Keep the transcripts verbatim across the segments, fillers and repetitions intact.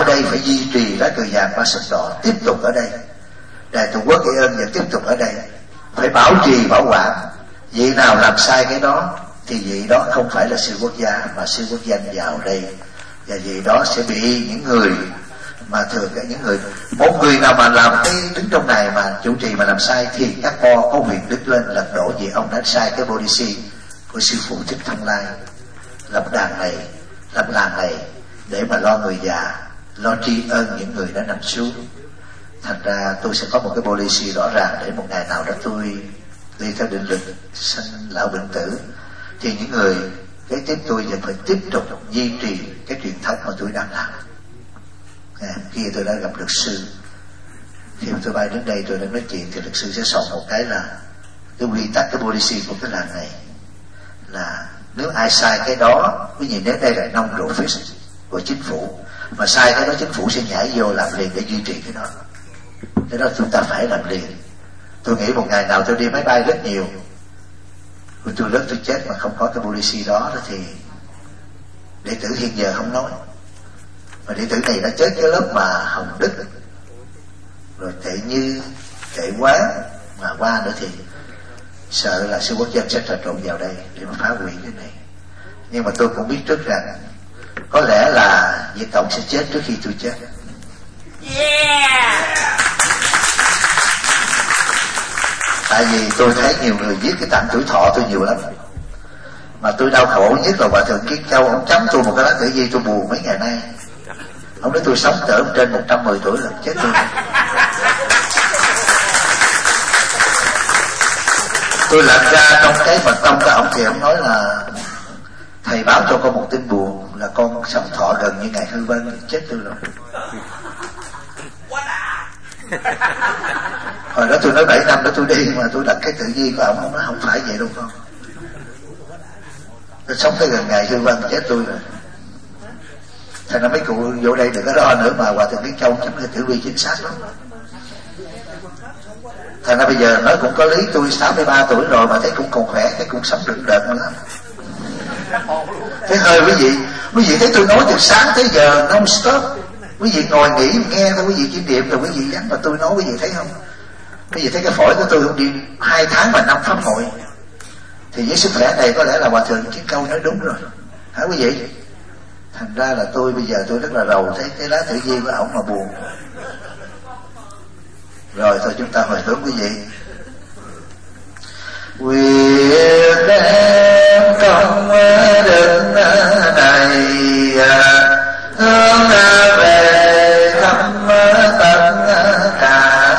đây phải duy trì lá cờ vàng ba sọc đỏ, tiếp tục ở đây. Đài Tổ quốc Nghệ Ơn và tiếp tục ở đây, phải bảo trì bảo quản. Vị nào làm sai cái đó thì vị đó không phải là sư quốc gia, mà sư quốc danh vào đây, và vị đó sẽ bị những người mà thường cả những người, một người nào mà làm cái đứng trong này mà chủ trì mà làm sai thì các bo có quyền đứng lên lật đổ vì ông đã sai cái policy của sư phụ Thích Thông Lai, lập đàn này, lập làng này để mà lo người già, lo tri ân những người đã nằm xuống. Thành ra tôi sẽ có một cái policy rõ ràng để một ngày nào đó tôi đi theo định luật sanh lão bệnh tử thì những người kế tiếp tôi vẫn phải tiếp tục duy trì cái truyền thống mà tôi đang làm. À, khi tôi đã gặp luật sư, khi mà tôi bay đến đây tôi đã nói chuyện thì luật sư sẽ soạn một cái là cái quy tắc, cái policy của cái làng này là nếu ai sai cái đó, quý vị nếu đây là nông độ phí của chính phủ mà sai cái đó, chính phủ sẽ nhảy vô làm liền để duy trì cái đó. Cái đó chúng ta phải làm liền. Tôi nghĩ một ngày nào tôi đi máy bay rất nhiều, tôi lớn tôi chết mà không có cái policy đó thì đệ tử hiện giờ không nói, mà đệ tử này đã chết cái lớp mà Hồng Đức rồi Tệ Như, Tệ Quá mà qua nữa thì sợ là sư quốc dân sẽ trà trộn vào đây để mà phá hủy cái này. Nhưng mà tôi cũng biết trước rằng có lẽ là Việt Cộng sẽ chết trước khi tôi chết. Yeah. Tại vì tôi thấy nhiều người viết cái tặng tuổi thọ tôi nhiều lắm, mà tôi đau khổ nhất là Hòa Thượng Kiến Châu. Ông chấm tôi một cái lá tử vi tôi buồn mấy ngày nay. Ông nói tôi sống cỡ trên một trăm mười tuổi là chết tôi. Tôi lật ra trong cái mật tông của ông thì ông nói là thầy báo cho con một tin buồn là con sống thọ gần như ngày Hư Vân, chết tôi rồi. Hồi đó tôi nói bảy năm đó tôi đi mà tôi đặt cái tự vi của ông, ông nói không phải vậy đâu con, tôi sống tới gần ngày Hư Vân chết tôi rồi. Thành ra mấy cụ vô đây đừng có lo nữa, mà Hòa Thượng Kiến Châu chấm cái tử vi chính xác lắm. Thành ra bây giờ nói cũng có lý, tôi sáu mươi ba tuổi rồi mà thấy cũng còn khỏe, thấy cũng sống được đợt nữa lắm. Thế hơi quý vị, quý vị thấy tôi nói từ sáng tới giờ non stop, quý vị ngồi nghỉ nghe thôi, quý vị kiểm niệm rồi quý vị dám mà tôi nói quý vị thấy không? Quý vị thấy cái phổi của tôi không đi hai tháng mà năm pháp hội, thì với sức khỏe này có lẽ là Hòa Thượng Kiến Câu nói đúng rồi, hả quý vị? Thành ra là tôi bây giờ tôi rất là rầu thấy cái lá tử vi của ổng mà buồn. Rồi thôi chúng ta hồi hướng quý vị. Nguyện đem công đức này hướng về khắp tất cả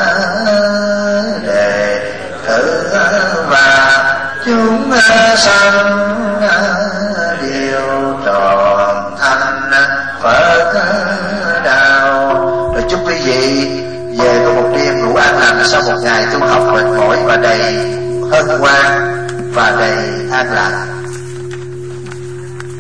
đệ tử và chúng sanh đều tròn thành Phật đạo. Rồi chúc quý vị về có một đêm ngủ an lành sau một ngày tu học mệt mỏi và đầy hân hoan và đầy an lạc.